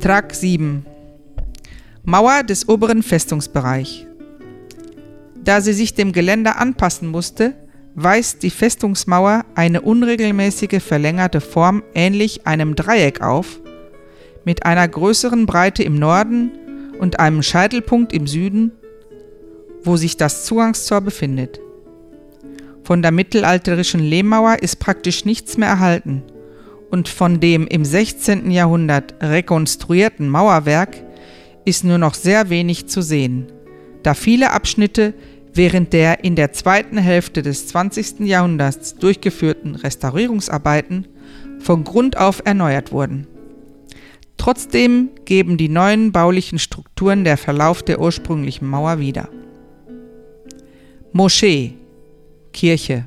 Trakt 7. Mauer des oberen Festungsbereichs. Da sie sich dem Geländer anpassen musste, weist die Festungsmauer eine unregelmäßige verlängerte Form ähnlich einem Dreieck auf, mit einer größeren Breite im Norden und einem Scheitelpunkt im Süden, wo sich das Zugangstor befindet. Von der mittelalterlichen Lehmmauer ist praktisch nichts mehr erhalten und von dem im 16. Jahrhundert rekonstruierten Mauerwerk ist nur noch sehr wenig zu sehen, da viele Abschnitte während der in der zweiten Hälfte des 20. Jahrhunderts durchgeführten Restaurierungsarbeiten von Grund auf erneuert wurden. Trotzdem geben die neuen baulichen Strukturen der Verlauf der ursprünglichen Mauer wieder. Moschee, Kirche.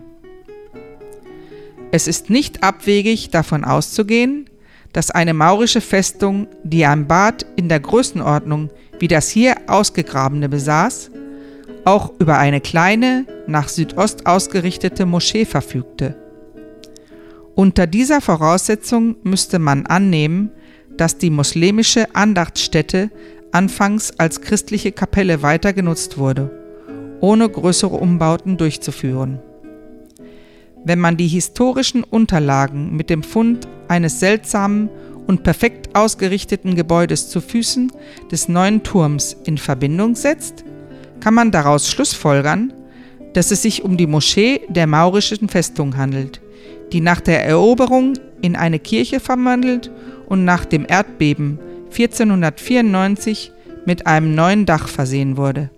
Es ist nicht abwegig davon auszugehen, dass eine maurische Festung, die ein Bad in der Größenordnung wie das hier ausgegrabene besaß, auch über eine kleine, nach Südost ausgerichtete Moschee verfügte. Unter dieser Voraussetzung müsste man annehmen, dass die moslemische Andachtsstätte anfangs als christliche Kapelle weiter genutzt wurde, ohne größere Umbauten durchzuführen. Wenn man die historischen Unterlagen mit dem Fund eines seltsamen und perfekt ausgerichteten Gebäudes zu Füßen des neuen Turms in Verbindung setzt, kann man daraus schlussfolgern, dass es sich um die Moschee der maurischen Festung handelt, die nach der Eroberung in eine Kirche verwandelt und nach dem Erdbeben 1494 mit einem neuen Dach versehen wurde.